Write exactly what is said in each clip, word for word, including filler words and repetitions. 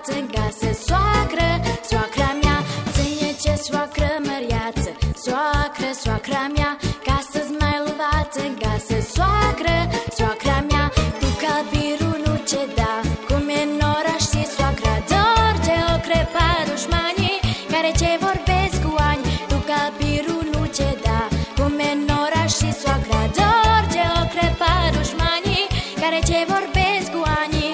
lăudat în casă. Soacră, soacra mea, ține ce soacră măriață. Soacră, soacra mea, ca să-ți mai lăudat în casă. Soacră, soacra mea, tu calbirul nu ce da, cum e nora știi soacra. Dor ce o crepa dușmanii, care ce vorbesc cu ani. Tu calbirul nu ce da, cum e nora știi soacra. Dor ce o crepa dușmanii, care ce vorbesc cu ani.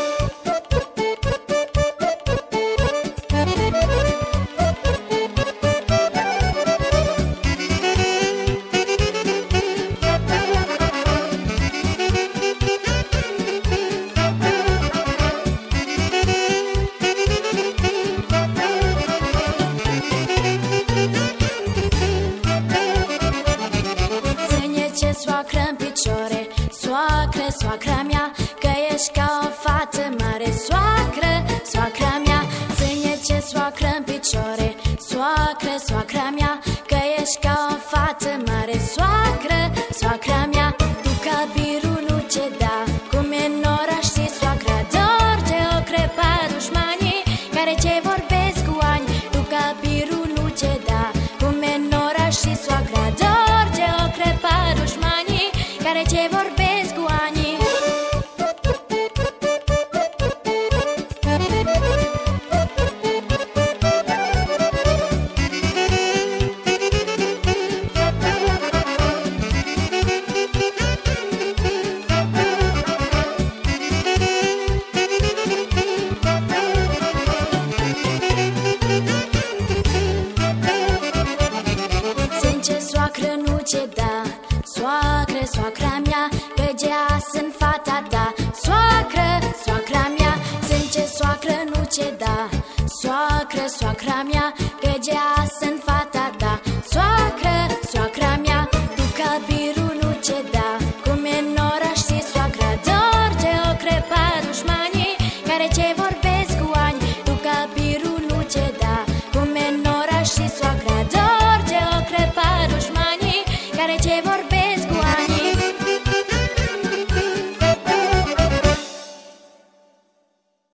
Soacră în picioare, soacră, soacra mea, că ești ca o fată mare. Soacră, soacra mea, ține ce soacră în picioare. Soacră, soacra mea, că ești ca o fată mare. Soacră, soacra mea, tu calbirul nu ce da, cum e nora știi soacra. Dor ce o crepa dușmanii, care ce vorbesc cu ani. Tu calbirul nu ce da, cum e nora știi soacra. Dor ce o crepa dușmanii, care ce vorbesc cu ani. Țin ce soacră nu ce da, soacră, soacra mea, că gea sunt fata ta. Soacră, soacra mea, țin ce soacră nu ce da, soacră, soacra mea, că gea sunt fata ta. Soacră, soacra mea, tu calbirul nu ce da, cum e nora știi soacra. Dor ce o crepa dușmanii, care ce